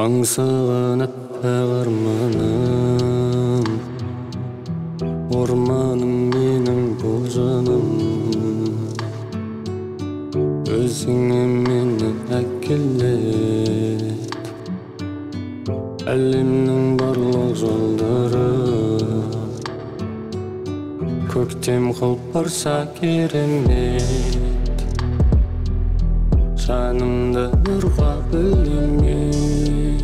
Аңсаған аппақ арманым, орманым менің бұл жаным. Өзіңе мені әкелет, әлемнің барлық жолдары. Көктем қылып барса керемет, жанымды нұрға бөлемек.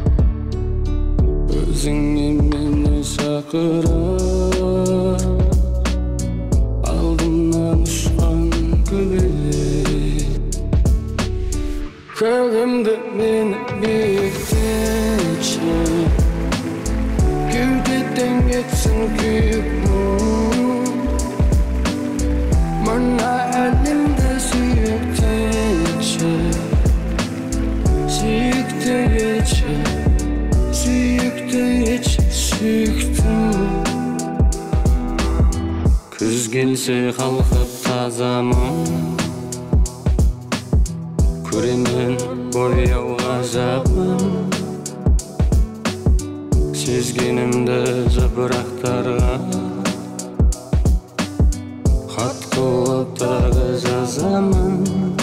Өзіңе мені шақырып, алдымнан ұшқан көбелек. Көгімді мені биіктетші, кеудеден кетсін күйік мұң. Мына әлемді сүйіктетші, сүйікті етші, сүйікті етші, сүйіктім. Күз келсе қалқып тазамын, көремін бояу ғажабын. Сезгенімді жапырақтарға хат қылып тағы жазамын.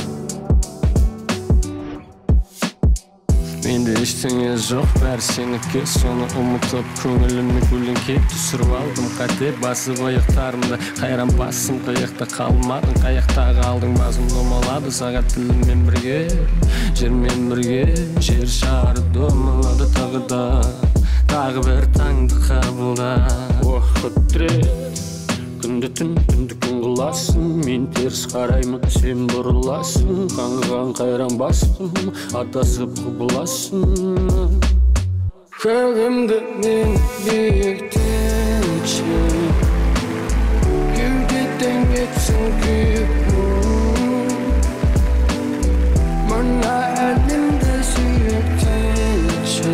Менде ештеңе жоқ, бәрі сенікі. Соны ұмытып көңіліме көлеңке түсіріп алдым. Қате басып аяқтарымда, қайран басым қаяқта қалмадың. Қаяқта қалдың, басым домалады сағат тіліммен бірге, жермен бірге. Жер шары домалады тағы да, тағы бір таңды қабылда. Уақыт тірек, күнді түн, түнді күн қыласың. Мен теріс қараймын, сен бұрыласың. Қаңғыған қайран бастым, атасып құбыласың. Көгімді мен биіктетші, кеудеден кетсін күйік мұң. Мына әлемді сүйіктетші,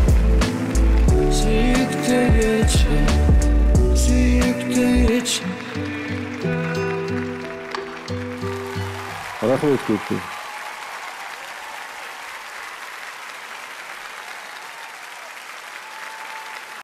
сүйікті етші, сүйікті етші. Рахмет көпке.